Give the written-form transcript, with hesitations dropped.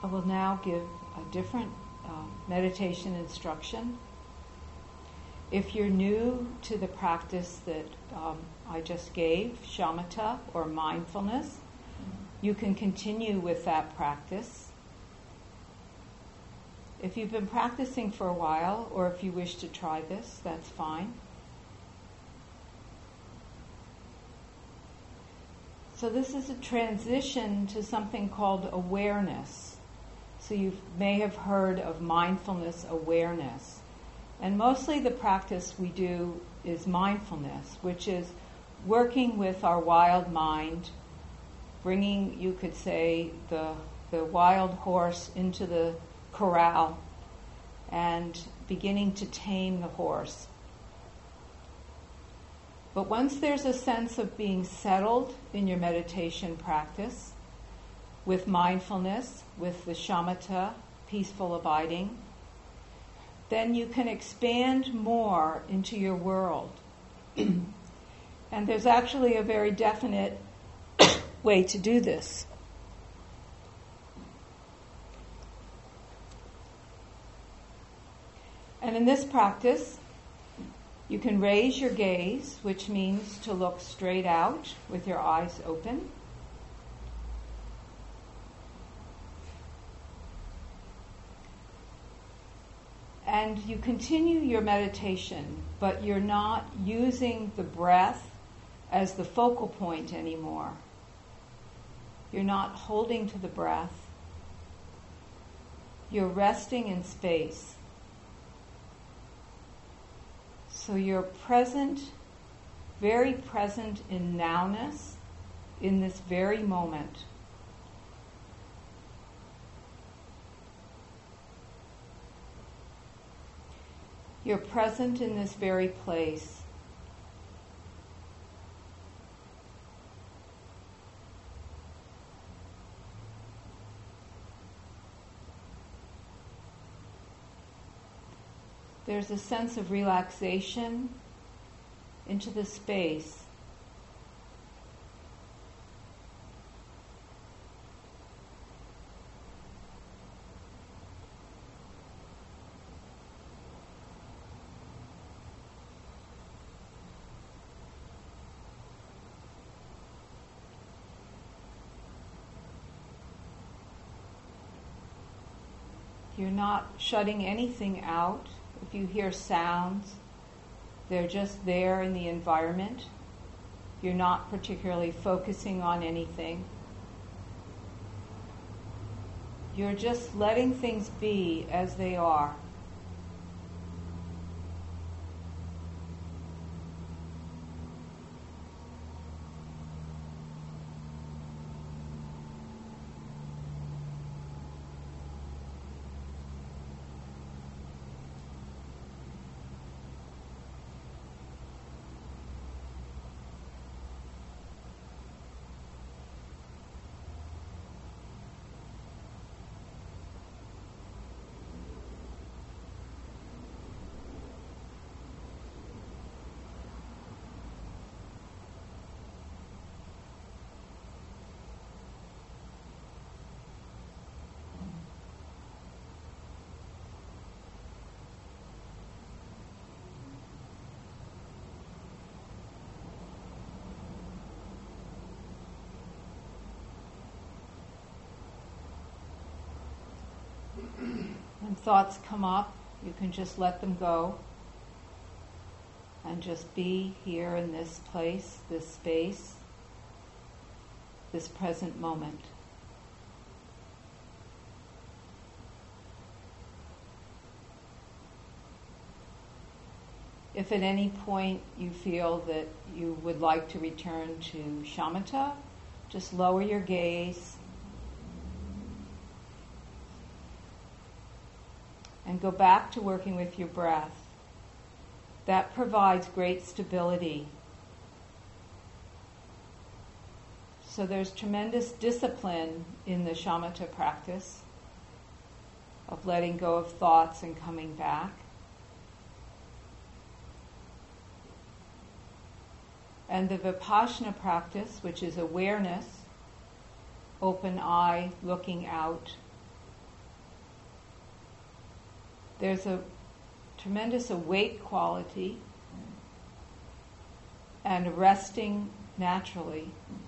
I will now give a different meditation instruction. If you're new to the practice that I just gave, shamatha or mindfulness, you can continue with that practice. If you've been practicing for a while, or if you wish to try this, that's fine. So this is a transition to something called awareness. So you may have heard of mindfulness awareness. And mostly the practice we do is mindfulness, which is working with our wild mind, bringing, you could say, the wild horse into the corral and beginning to tame the horse. But once there's a sense of being settled in your meditation practice, with mindfulness, with the shamatha, peaceful abiding, then you can expand more into your world. And there's actually a very definite way to do this. And in this practice, you can raise your gaze, which means to look straight out with your eyes open. And you continue your meditation, but you're not using the breath as the focal point anymore. You're not holding to the breath. You're resting in space. So you're present, very present in nowness, in this very moment. You're present in this very place. There's a sense of relaxation into the space. You're not shutting anything out. If you hear sounds, they're just there in the environment. You're not particularly focusing on anything. You're just letting things be as they are. When thoughts come up, you can just let them go and just be here in this place, this space, this present moment. If at any point you feel that you would like to return to shamatha, just lower your gaze and go back to working with your breath. That provides great stability. So there's tremendous discipline in the shamatha practice of letting go of thoughts and coming back. And the vipassana practice, which is awareness, open eye, looking out, there's a tremendous awake quality and resting naturally.